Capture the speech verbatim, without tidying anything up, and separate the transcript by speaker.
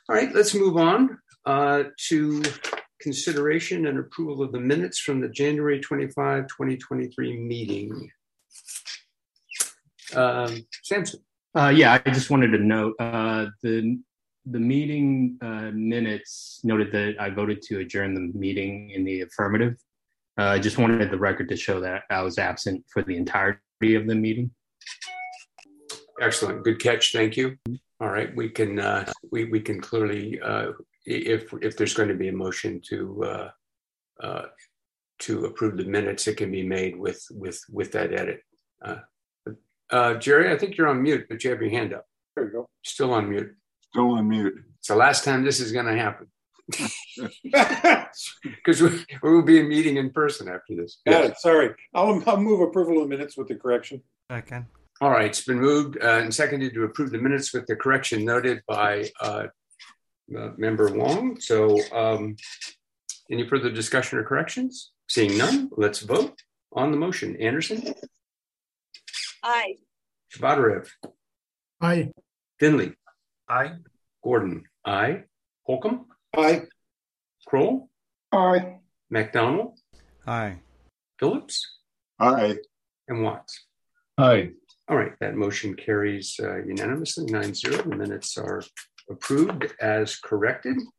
Speaker 1: All right, let's move on uh, to consideration and approval of the minutes from the January twenty-fifth, twenty twenty-three meeting. Um, Samson.
Speaker 2: Uh, yeah, I just wanted to note uh, the the meeting uh, minutes noted that I voted to adjourn the meeting in the affirmative. I uh, just wanted the record to show that I was absent for the entirety of the meeting.
Speaker 1: Excellent, good catch. Thank you. All right, we can uh, we we can clearly uh, if if there's going to be a motion to uh, uh, to approve the minutes, it can be made with with with that edit. Uh, uh, Jerry, I think you're on mute, but you have your hand up.
Speaker 3: There you go.
Speaker 1: Still on mute.
Speaker 3: Still on mute.
Speaker 1: It's the last time this is going to happen. Because we, we will be meeting in person after this.
Speaker 3: Got yes. it. Sorry. I'll, I'll move approval of minutes with the correction.
Speaker 4: Second.
Speaker 1: All right. It's been moved uh, and seconded to approve the minutes with the correction noted by uh, uh, Member Wong. So um, any further discussion or corrections? Seeing none, let's vote on the motion. Anderson?
Speaker 5: Aye.
Speaker 1: Shabatarev?
Speaker 6: Aye.
Speaker 1: Finley?
Speaker 4: Aye.
Speaker 1: Gordon? Aye. Holcomb?
Speaker 3: Aye.
Speaker 1: Kroll?
Speaker 3: Aye.
Speaker 1: McDonald?
Speaker 4: Aye.
Speaker 1: Phillips?
Speaker 3: Aye.
Speaker 1: And Watts?
Speaker 6: Aye.
Speaker 1: All right, that motion carries uh, unanimously, nine zero. The minutes are approved as corrected.